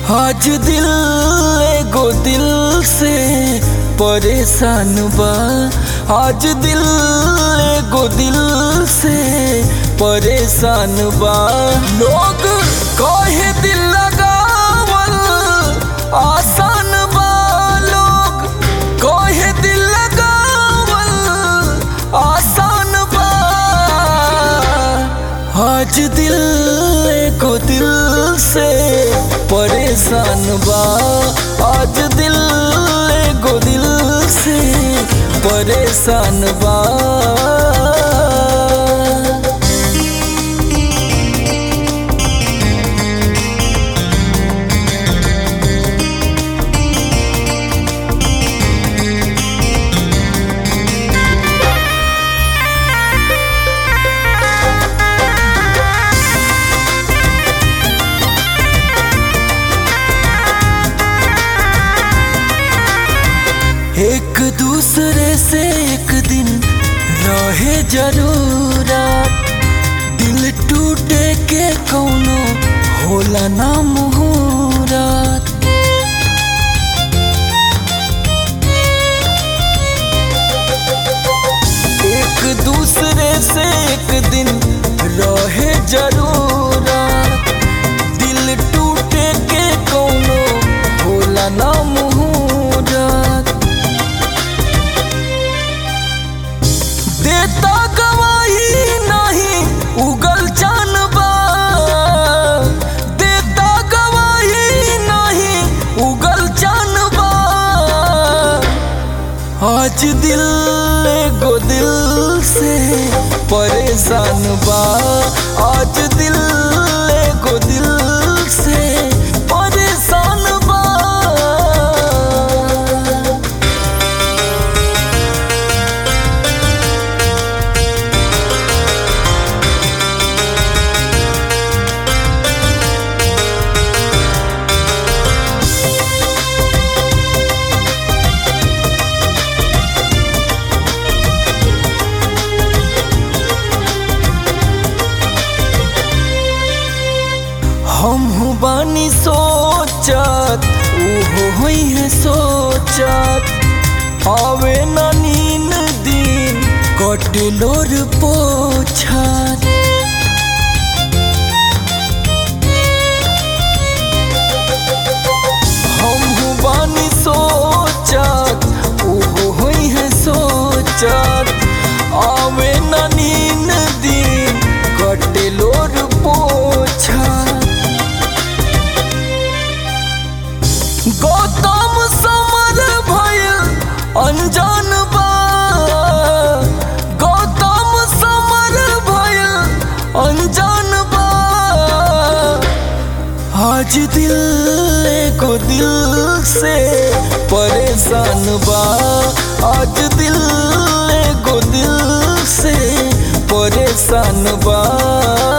आज दिल एगो दिल से परेशान बा। आज दिल एगो दिल से परेशान बा। लोग कहे दिल लगावल आसान बा। लोग कहे दिल लगावल आसान बा। आज दिल एगो दिल से परेशान बा। आज दिल एगो दिल से परेशान बा। एक दूसरे से एक दिन रहे जरूरत। दिल टूटे के कौनो होला ना मुहूर्त। एक दूसरे से एक दिन रहे जरूरत। दिल टूटे के कौनो होला ना मुहूर्त। देता गवाही नहीं उगल चान बा। देता गवाही नहीं उगल चान बा। आज दिल एगो दिल से परेशान बा। आज दिल एगो दिल से परेशान बा। हम बानी सोचत उहो होई है सोचत। आवे ना नींद दिन कटे लोर पोछत। हम बानी सोचत उहो होई है सोचत। आवे ना नींद दिन कटे लोर पोछत। गौतम समर भइल अनजान बा। गौतम समर भइल अनजान बा। आज दिल एगो दिल से परेशान बा। आज दिल एगो दिल से परेशान बा।